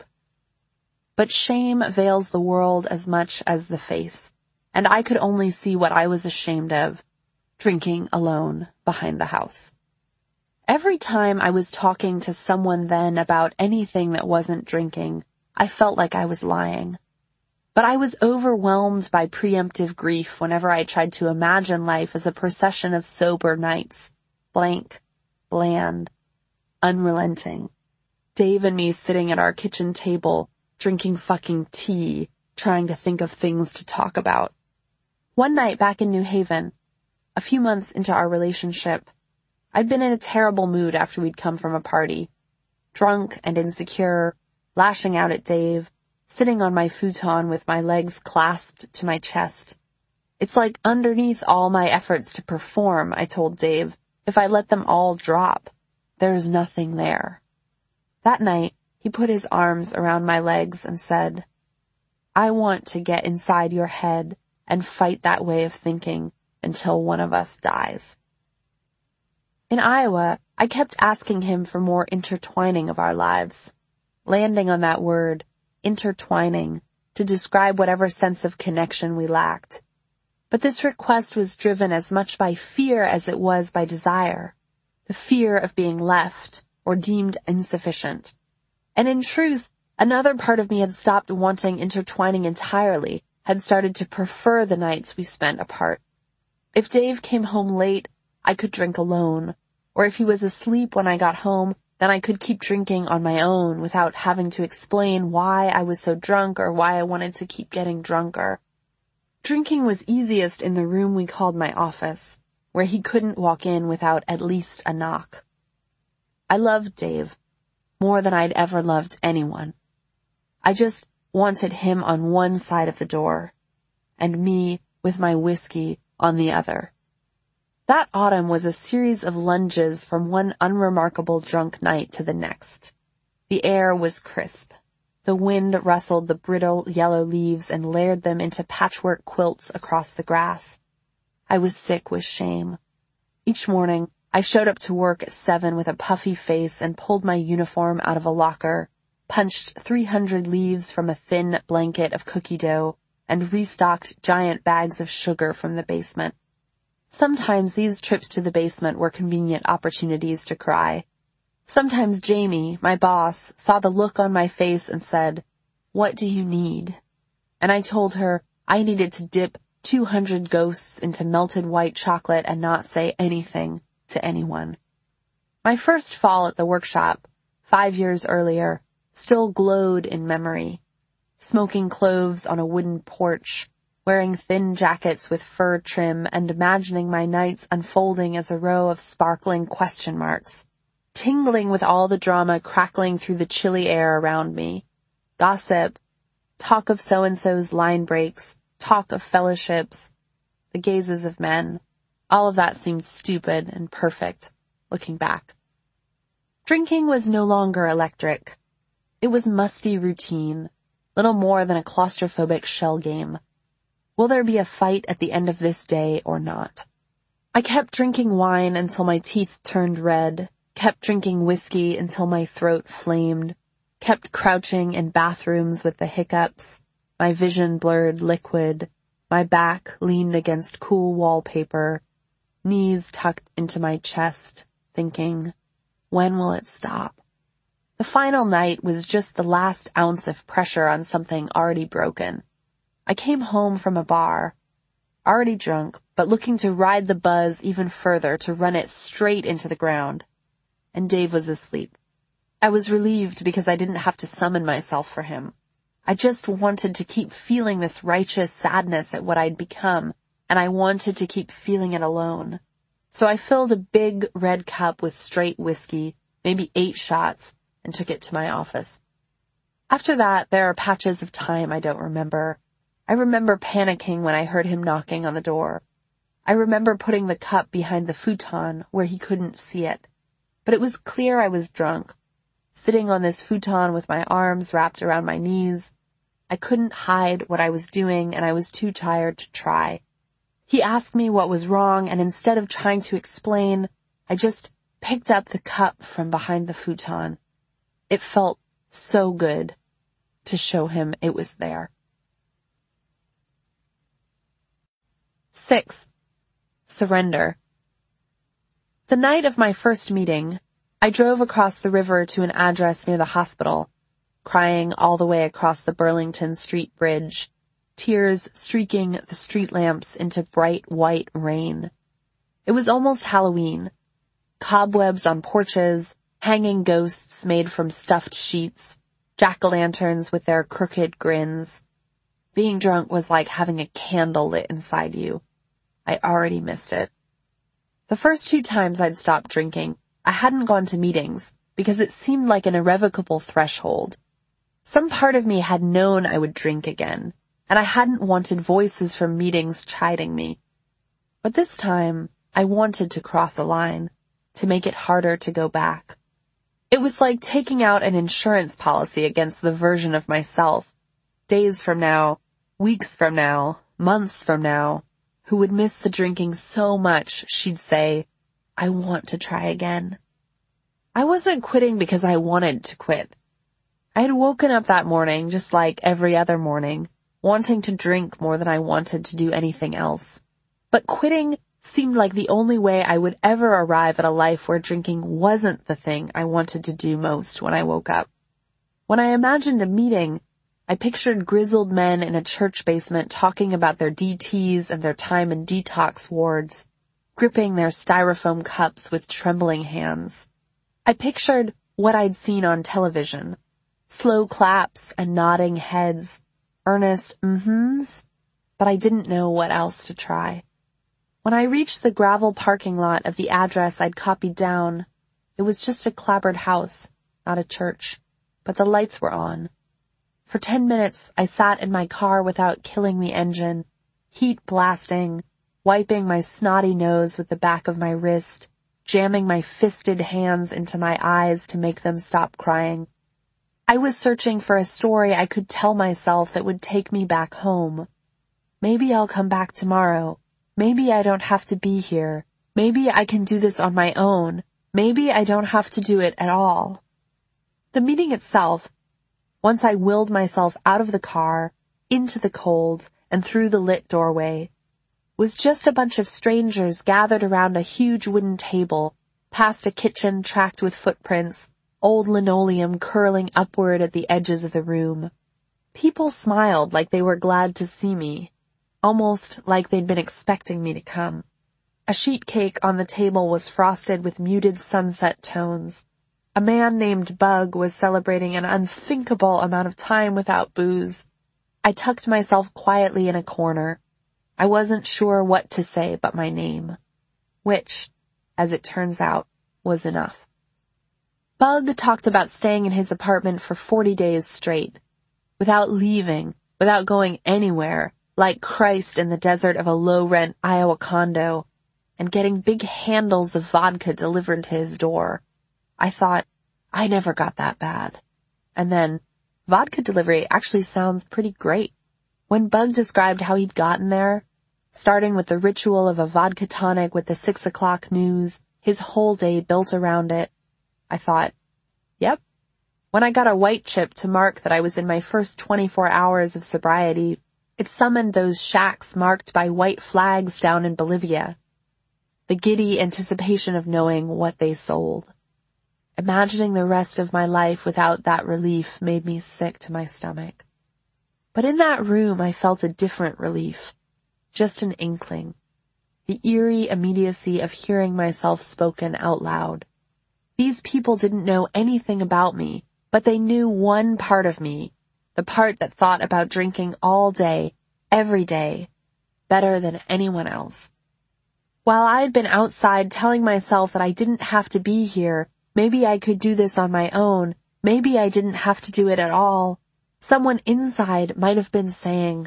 But shame veils the world as much as the face, and I could only see what I was ashamed of, drinking alone behind the house. Every time I was talking to someone then about anything that wasn't drinking, I felt like I was lying. But I was overwhelmed by preemptive grief whenever I tried to imagine life as a procession of sober nights, blank, bland, unrelenting. Dave and me sitting at our kitchen table, drinking fucking tea, trying to think of things to talk about. One night back in New Haven, a few months into our relationship, I'd been in a terrible mood after we'd come from a party. Drunk and insecure, lashing out at Dave, sitting on my futon with my legs clasped to my chest. It's like underneath all my efforts to perform, I told Dave, if I let them all drop, there's nothing there. That night, he put his arms around my legs and said, I want to get inside your head and fight that way of thinking until one of us dies. In Iowa, I kept asking him for more intertwining of our lives, landing on that word, intertwining, to describe whatever sense of connection we lacked. But this request was driven as much by fear as it was by desire, the fear of being left or deemed insufficient. And in truth, another part of me had stopped wanting intertwining entirely, had started to prefer the nights we spent apart. If Dave came home late, I could drink alone, or if he was asleep when I got home, then I could keep drinking on my own without having to explain why I was so drunk or why I wanted to keep getting drunker. Drinking was easiest in the room we called my office, where he couldn't walk in without at least a knock. I loved Dave more than I'd ever loved anyone. I just wanted him on one side of the door, and me with my whiskey on the other. That autumn was a series of lunges from one unremarkable drunk night to the next. The air was crisp. The wind rustled the brittle yellow leaves and layered them into patchwork quilts across the grass. I was sick with shame. Each morning, I showed up to work at 7 with a puffy face and pulled my uniform out of a locker, punched 300 leaves from a thin blanket of cookie dough, and restocked giant bags of sugar from the basement. Sometimes these trips to the basement were convenient opportunities to cry. Sometimes Jamie, my boss, saw the look on my face and said, "What do you need?" And I told her I needed to dip 200 ghosts into melted white chocolate and not say anything to anyone. My first fall at the workshop, 5 years earlier, still glowed in memory. Smoking cloves on a wooden porch, wearing thin jackets with fur trim and imagining my nights unfolding as a row of sparkling question marks, tingling with all the drama crackling through the chilly air around me. Gossip, talk of so-and-so's line breaks, talk of fellowships, the gazes of men. All of that seemed stupid and perfect, looking back. Drinking was no longer electric. It was musty routine, little more than a claustrophobic shell game. Will there be a fight at the end of this day or not? I kept drinking wine until my teeth turned red, kept drinking whiskey until my throat flamed, kept crouching in bathrooms with the hiccups, my vision blurred liquid, my back leaned against cool wallpaper, knees tucked into my chest, thinking, when will it stop? The final night was just the last ounce of pressure on something already broken. I came home from a bar, already drunk, but looking to ride the buzz even further to run it straight into the ground. And Dave was asleep. I was relieved because I didn't have to summon myself for him. I just wanted to keep feeling this righteous sadness at what I'd become, and I wanted to keep feeling it alone. So I filled a big red cup with straight whiskey, maybe 8 shots, and took it to my office. After that, there are patches of time I don't remember. I remember panicking when I heard him knocking on the door. I remember putting the cup behind the futon where he couldn't see it. But it was clear I was drunk. Sitting on this futon with my arms wrapped around my knees. I couldn't hide what I was doing, and I was too tired to try. He asked me what was wrong, and instead of trying to explain, I just picked up the cup from behind the futon. It felt so good to show him it was there. 6. Surrender. The night of my first meeting, I drove across the river to an address near the hospital, crying all the way across the Burlington Street Bridge, tears streaking the street lamps into bright white rain. It was almost Halloween. Cobwebs on porches, hanging ghosts made from stuffed sheets, jack-o'-lanterns with their crooked grins. Being drunk was like having a candle lit inside you. I already missed it. The first 2 times I'd stopped drinking, I hadn't gone to meetings because it seemed like an irrevocable threshold. Some part of me had known I would drink again, and I hadn't wanted voices from meetings chiding me. But this time, I wanted to cross a line, to make it harder to go back. It was like taking out an insurance policy against the version of myself, days from now, weeks from now, months from now, who would miss the drinking so much she'd say, "I want to try again." I wasn't quitting because I wanted to quit. I had woken up that morning just like every other morning, wanting to drink more than I wanted to do anything else. But quitting seemed like the only way I would ever arrive at a life where drinking wasn't the thing I wanted to do most when I woke up. When I imagined a meeting, I pictured grizzled men in a church basement talking about their DTs and their time in detox wards, gripping their styrofoam cups with trembling hands. I pictured what I'd seen on television, slow claps and nodding heads, earnest mm-hms, but I didn't know what else to try. When I reached the gravel parking lot of the address I'd copied down, it was just a clapboard house, not a church, but the lights were on. For 10 minutes, I sat in my car without killing the engine, heat blasting, wiping my snotty nose with the back of my wrist, jamming my fisted hands into my eyes to make them stop crying. I was searching for a story I could tell myself that would take me back home. Maybe I'll come back tomorrow. Maybe I don't have to be here. Maybe I can do this on my own. Maybe I don't have to do it at all. The meeting itself, once I willed myself out of the car, into the cold, and through the lit doorway, was just a bunch of strangers gathered around a huge wooden table, past a kitchen tracked with footprints, old linoleum curling upward at the edges of the room. People smiled like they were glad to see me, almost like they'd been expecting me to come. A sheet cake on the table was frosted with muted sunset tones. A man named Bug was celebrating an unthinkable amount of time without booze. I tucked myself quietly in a corner. I wasn't sure what to say but my name, which, as it turns out, was enough. Bug talked about staying in his apartment for 40 days straight, without leaving, without going anywhere, like Christ in the desert of a low-rent Iowa condo, and getting big handles of vodka delivered to his door. I thought, I never got that bad. And then, vodka delivery actually sounds pretty great. When Bug described how he'd gotten there, starting with the ritual of a vodka tonic with the 6 o'clock news, his whole day built around it, I thought, yep. When I got a white chip to mark that I was in my first 24 hours of sobriety, it summoned those shacks marked by white flags down in Bolivia. The giddy anticipation of knowing what they sold. Imagining the rest of my life without that relief made me sick to my stomach. But in that room I felt a different relief. Just an inkling. The eerie immediacy of hearing myself spoken out loud. These people didn't know anything about me, but they knew one part of me, the part that thought about drinking all day, every day, better than anyone else. While I had been outside telling myself that I didn't have to be here, maybe I could do this on my own, maybe I didn't have to do it at all, someone inside might have been saying,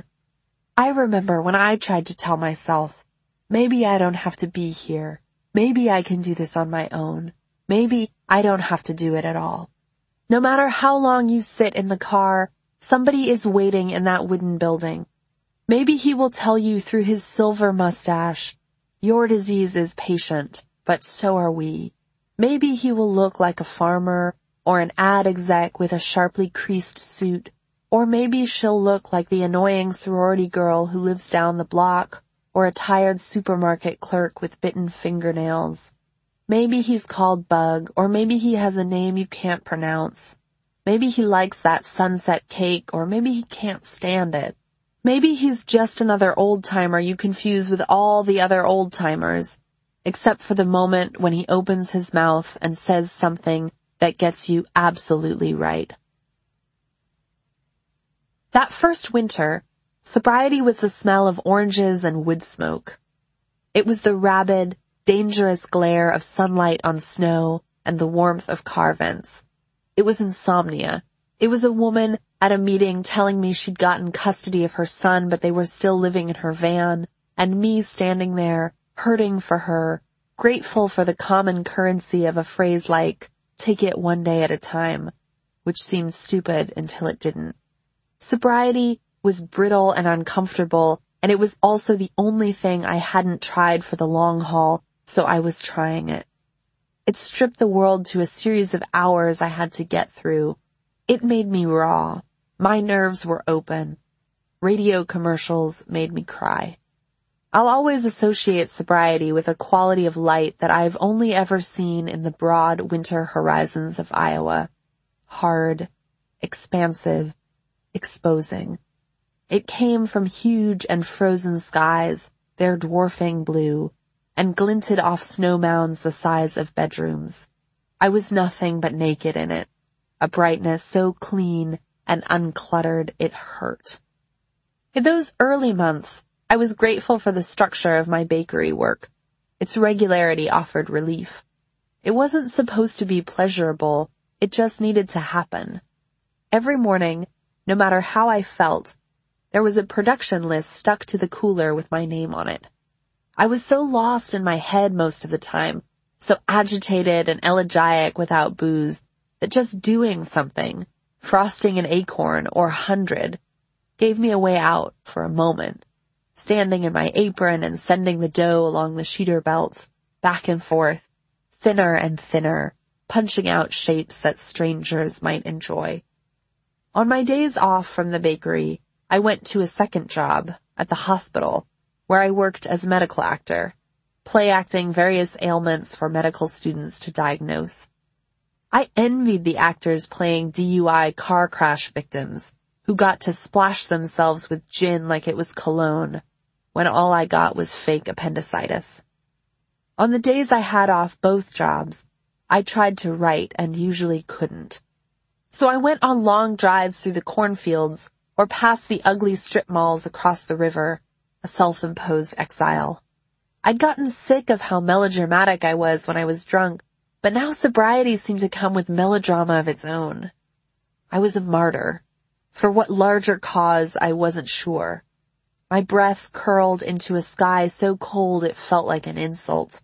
I remember when I tried to tell myself, maybe I don't have to be here, maybe I can do this on my own, maybe I don't have to do it at all. No matter how long you sit in the car, somebody is waiting in that wooden building. Maybe he will tell you through his silver mustache, your disease is patient, but so are we. Maybe he will look like a farmer or an ad exec with a sharply creased suit, or maybe she'll look like the annoying sorority girl who lives down the block, or a tired supermarket clerk with bitten fingernails. Maybe he's called Bug, or maybe he has a name you can't pronounce. Maybe he likes that sunset cake, or maybe he can't stand it. Maybe he's just another old-timer you confuse with all the other old-timers, except for the moment when he opens his mouth and says something that gets you absolutely right. That first winter, sobriety was the smell of oranges and wood smoke. It was the rabid, dangerous glare of sunlight on snow, and the warmth of car vents. It was insomnia. It was a woman at a meeting telling me she'd gotten custody of her son, but they were still living in her van, and me standing there, hurting for her, grateful for the common currency of a phrase like, "take it one day at a time," which seemed stupid until it didn't. Sobriety was brittle and uncomfortable, and it was also the only thing I hadn't tried for the long haul, so I was trying it. It stripped the world to a series of hours I had to get through. It made me raw. My nerves were open. Radio commercials made me cry. I'll always associate sobriety with a quality of light that I've only ever seen in the broad winter horizons of Iowa. Hard, expansive, exposing. It came from huge and frozen skies, their dwarfing blue, and glinted off snow mounds the size of bedrooms. I was nothing but naked in it, a brightness so clean and uncluttered it hurt. In those early months, I was grateful for the structure of my bakery work. Its regularity offered relief. It wasn't supposed to be pleasurable, it just needed to happen. Every morning, no matter how I felt, there was a production list stuck to the cooler with my name on it. I was so lost in my head most of the time, so agitated and elegiac without booze, that just doing something, frosting an acorn or 100, gave me a way out for a moment. Standing in my apron and sending the dough along the sheeter belt, back and forth, thinner and thinner, punching out shapes that strangers might enjoy. On my days off from the bakery, I went to a second job at the hospital, where I worked as a medical actor, play acting various ailments for medical students to diagnose. I envied the actors playing DUI car crash victims who got to splash themselves with gin like it was cologne, when all I got was fake appendicitis. On the days I had off both jobs, I tried to write and usually couldn't. So I went on long drives through the cornfields or past the ugly strip malls across the river, a self-imposed exile. I'd gotten sick of how melodramatic I was when I was drunk, but now sobriety seemed to come with melodrama of its own. I was a martyr. For what larger cause, I wasn't sure. My breath curled into a sky so cold it felt like an insult.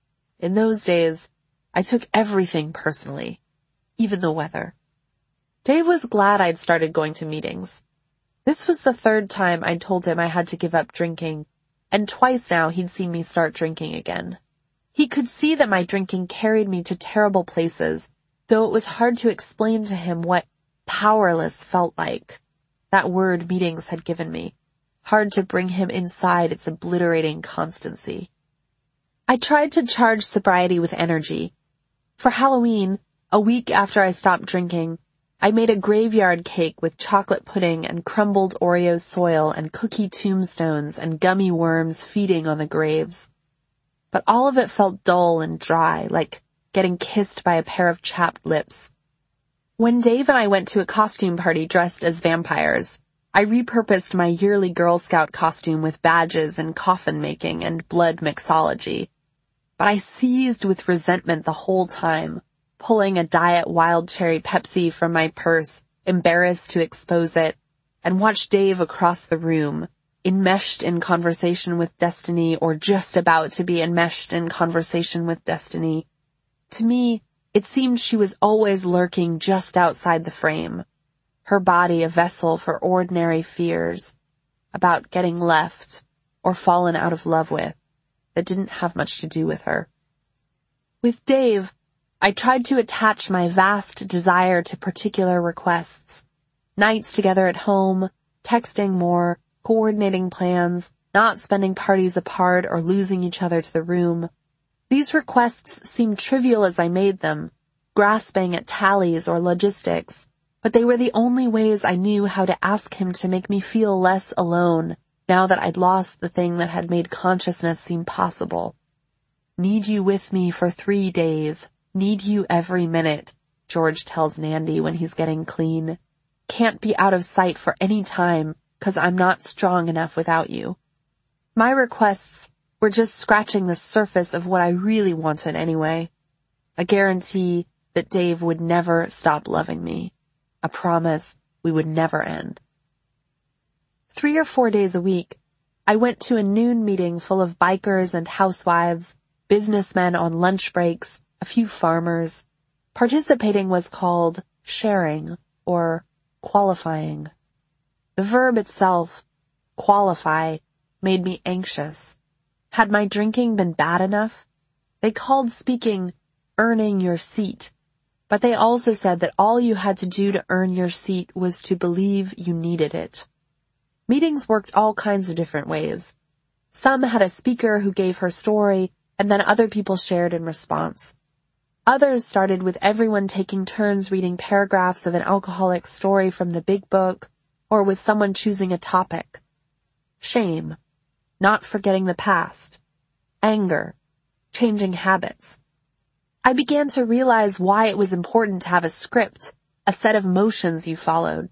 In those days, I took everything personally, even the weather. Dave was glad I'd started going to meetings. This was the third time I'd told him I had to give up drinking, and twice now he'd seen me start drinking again. He could see that my drinking carried me to terrible places, though it was hard to explain to him what powerless felt like. That word meetings had given me. Hard to bring him inside its obliterating constancy. I tried to charge sobriety with energy. For Halloween, a week after I stopped drinking, I made a graveyard cake with chocolate pudding and crumbled Oreo soil and cookie tombstones and gummy worms feeding on the graves. But all of it felt dull and dry, like getting kissed by a pair of chapped lips. When Dave and I went to a costume party dressed as vampires, I repurposed my yearly Girl Scout costume with badges and coffin making and blood mixology. But I seethed with resentment the whole time, pulling a Diet Wild Cherry Pepsi from my purse, embarrassed to expose it, and watched Dave across the room, enmeshed in conversation with destiny or just about to be enmeshed in conversation with destiny. To me, it seemed she was always lurking just outside the frame, her body a vessel for ordinary fears about getting left or fallen out of love with that didn't have much to do with her. With Dave, I tried to attach my vast desire to particular requests. Nights together at home, texting more, coordinating plans, not spending parties apart or losing each other to the room. These requests seemed trivial as I made them, grasping at tallies or logistics, but they were the only ways I knew how to ask him to make me feel less alone now that I'd lost the thing that had made consciousness seem possible. Need you with me for 3 days. Need you every minute, George tells Nandy when he's getting clean. Can't be out of sight for any time, 'cause I'm not strong enough without you. My requests were just scratching the surface of what I really wanted anyway. A guarantee that Dave would never stop loving me. A promise we would never end. 3 or 4 days a week, I went to a noon meeting full of bikers and housewives, businessmen on lunch breaks, a few farmers. Participating was called sharing or qualifying. The verb itself, qualify, made me anxious. Had my drinking been bad enough? They called speaking earning your seat, but they also said that all you had to do to earn your seat was to believe you needed it. Meetings worked all kinds of different ways. Some had a speaker who gave her story, and then other people shared in response. Others started with everyone taking turns reading paragraphs of an alcoholic's story from the big book, or with someone choosing a topic. Shame, not forgetting the past, anger, changing habits. I began to realize why it was important to have a script, a set of motions you followed.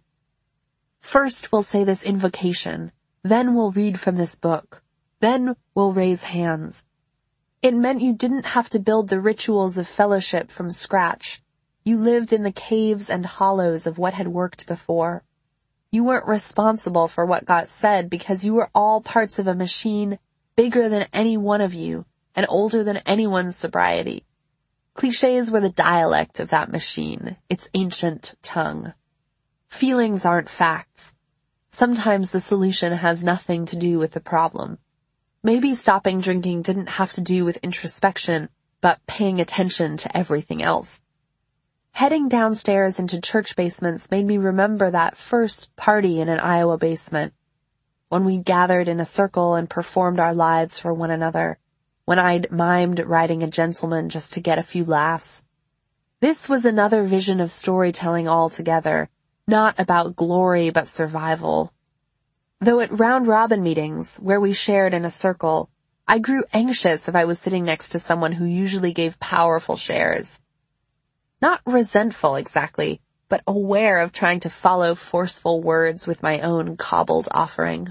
First we'll say this invocation, then we'll read from this book, then we'll raise hands. It meant you didn't have to build the rituals of fellowship from scratch. You lived in the caves and hollows of what had worked before. You weren't responsible for what got said because you were all parts of a machine bigger than any one of you and older than anyone's sobriety. Clichés were the dialect of that machine, its ancient tongue. Feelings aren't facts. Sometimes the solution has nothing to do with the problem. Maybe stopping drinking didn't have to do with introspection, but paying attention to everything else. Heading downstairs into church basements made me remember that first party in an Iowa basement, when we gathered in a circle and performed our lives for one another, when I'd mimed riding a gentleman just to get a few laughs. This was another vision of storytelling altogether, not about glory but survival. Though at round-robin meetings, where we shared in a circle, I grew anxious if I was sitting next to someone who usually gave powerful shares. Not resentful exactly, but aware of trying to follow forceful words with my own cobbled offering.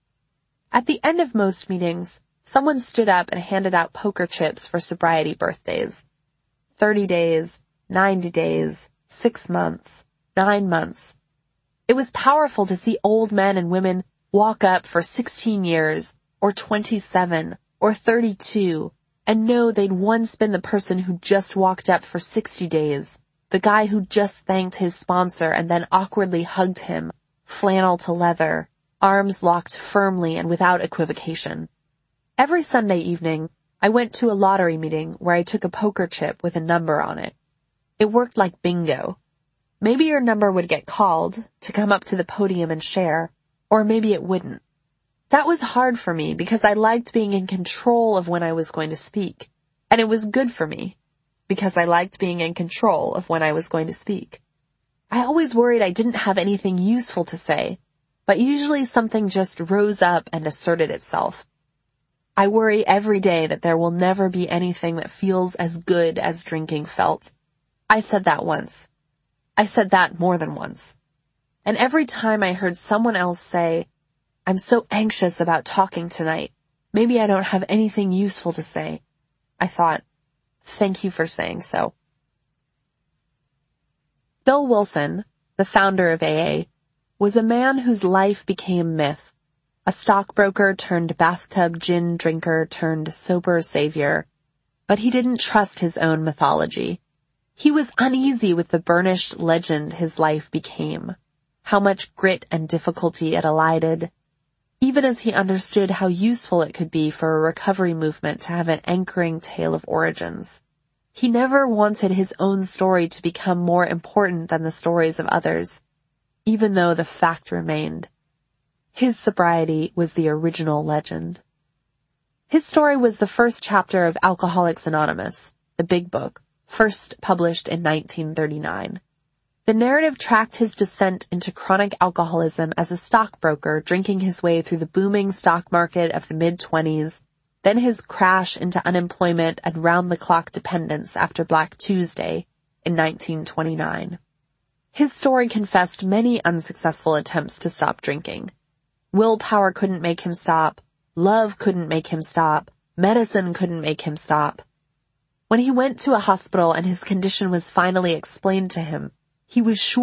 At the end of most meetings, someone stood up and handed out poker chips for sobriety birthdays. 30 days, 90 days, 6 months, 9 months. It was powerful to see old men and women walk up for 16 years, or 27, or 32, and know they'd once been the person who just walked up for 60 days, the guy who just thanked his sponsor and then awkwardly hugged him, flannel to leather, arms locked firmly and without equivocation. Every Sunday evening, I went to a lottery meeting where I took a poker chip with a number on it. It worked like bingo. Maybe your number would get called to come up to the podium and share, or maybe it wouldn't. That was hard for me because I liked being in control of when I was going to speak, and it was good for me because I liked being in control of when I was going to speak. I always worried I didn't have anything useful to say, but usually something just rose up and asserted itself. I worry every day that there will never be anything that feels as good as drinking felt. I said that once. I said that more than once. And every time I heard someone else say, "I'm so anxious about talking tonight. Maybe I don't have anything useful to say," I thought, thank you for saying so. Bill Wilson, the founder of AA, was a man whose life became myth. A stockbroker turned bathtub gin drinker turned sober savior. But he didn't trust his own mythology. He was uneasy with the burnished legend his life became, how much grit and difficulty it elided, even as he understood how useful it could be for a recovery movement to have an anchoring tale of origins. He never wanted his own story to become more important than the stories of others, even though the fact remained. His sobriety was the original legend. His story was the first chapter of Alcoholics Anonymous, the big book, first published in 1939. The narrative tracked his descent into chronic alcoholism as a stockbroker drinking his way through the booming stock market of the mid-20s, then his crash into unemployment and round-the-clock dependence after Black Tuesday in 1929. His story confessed many unsuccessful attempts to stop drinking. Willpower couldn't make him stop, love couldn't make him stop, Medicine couldn't make him stop. When he went to a hospital and his condition was finally explained to him, he was sure